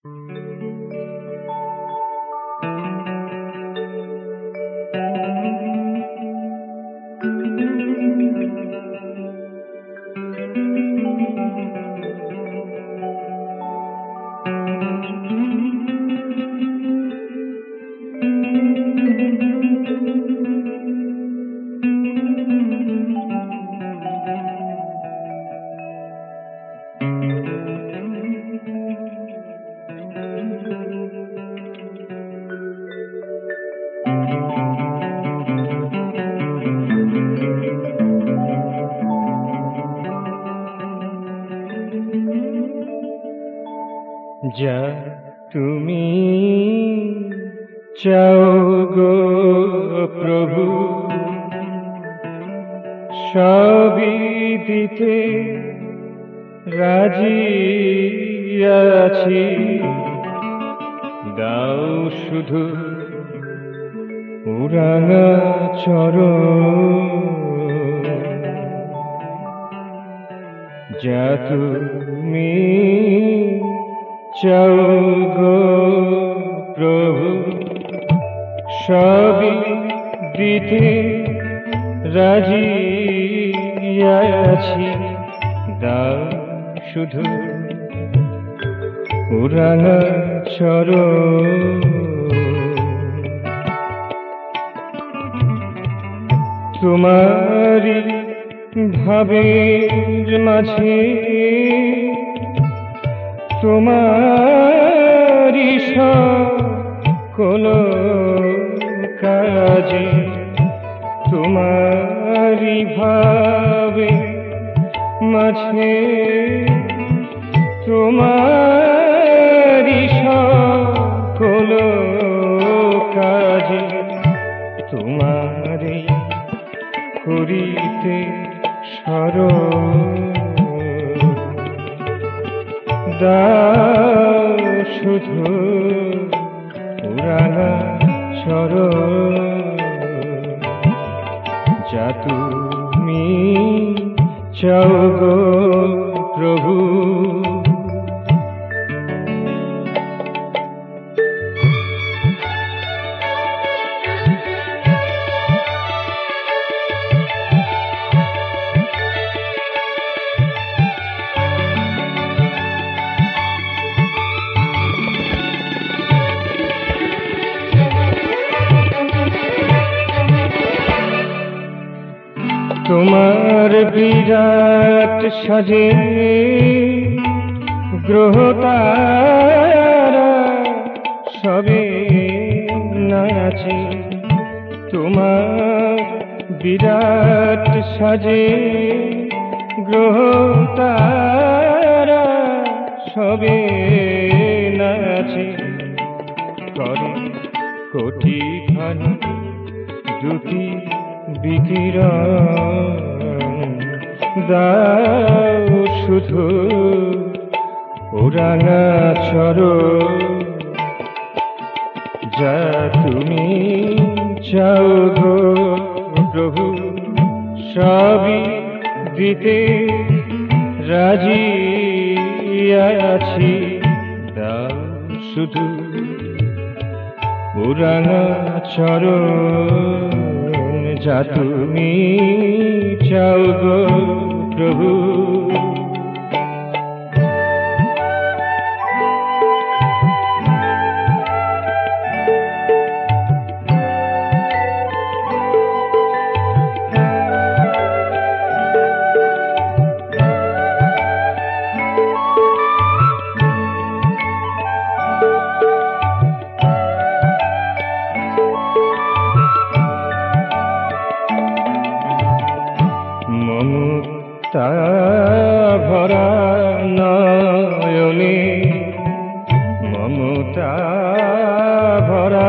যা তুমি চাও গো প্রভু, সবই দিতে রাজি আছি। দাও শুধু উড়ানা চরণ, যা তুমি চাও গো প্রভু, সবই দিতে রাজি আছি। দাও শুধু উড়ানা চরণ, তোমারি ভাবের মাঝে, তোমারি সকল কাজে, তোমারি ভাবে মাঝে, তোমারি সকল কাজে, তোমারে করিতে স্মরণ। দাও শুধু উড়ানা চরণ, যা তুমি চাও গো প্রভু। তোমার বিরাট সাজে গ্রহ তারা সবে নাচে, তোমার বিরাট সাজে গ্রহ তারা সবে নাচে। করে কোটি ঘন দুটি বিকিরণ, দাও শুধু উড়ানা চরণ, যা তুমি চাও গো প্রভু, সবই দিতে রাজি আছি। দাও শুধু উড়ানা চরণ, যা তুমি চাও গো প্রভু। মমতা ভরা নয়নে, মমতা ভরা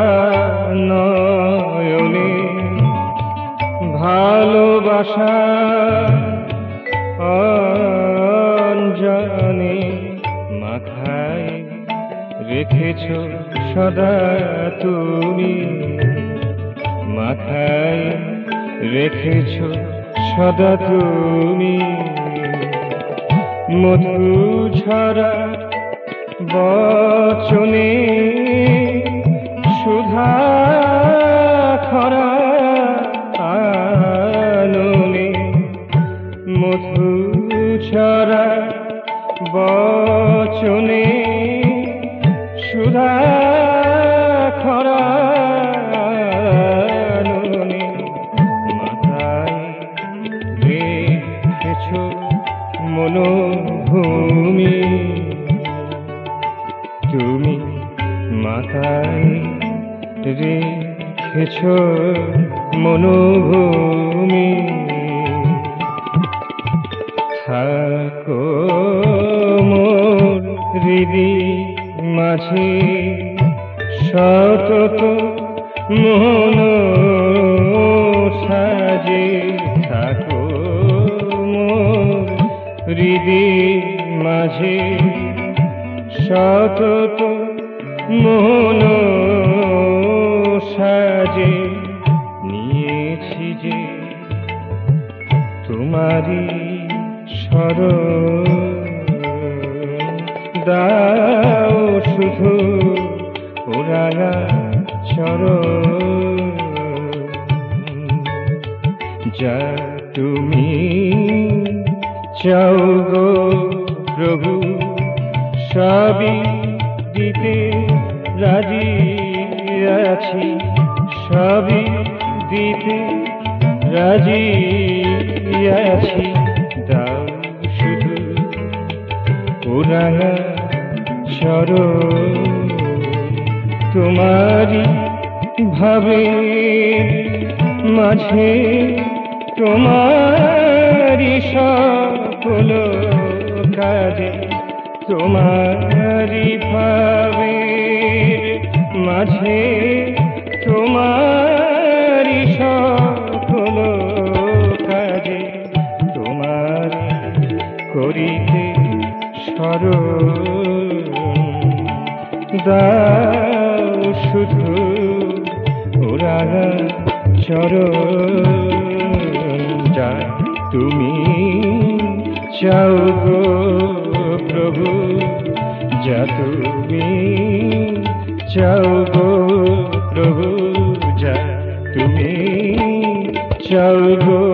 নয়নে, ভালোবাসা অঞ্জনে মাথায় রেখেছ সদা তুমি, মাথায় রেখেছ সদা তুমি। মধু ঝরা বচনে সুধা খরা আননে মধু ছড়া বচনে সুধা খরা আননে মাথায় রেখেছ মনোভূমি তুমি মাথায় রেখেছ মনোভূমি থাকো মোর হৃদি মাঝে সতত মন সাজে থাকো মোর হৃদি মাঝে সতত মন সাজে নিয়েছি যে তোমারি শরণ দাও শুধু ওরায়া চরণ যা তুমি চাও গো প্রভু সবই দিতে রাজি আছি সবই দিতে রাজি আছি দাও শুধু ওরায়া চরণ তোমারি ভাবে মাঝে তোমারি সকল কাজে তোমারি ভাবে মাঝে তোমারি সকল কাজে তোমারি করিতে স্মরণ দাও শুধু ওরায়া চরণ যা তুমি চাও গো প্রভু যা তুমি চাও গো প্রভু যা তুমি চাও গো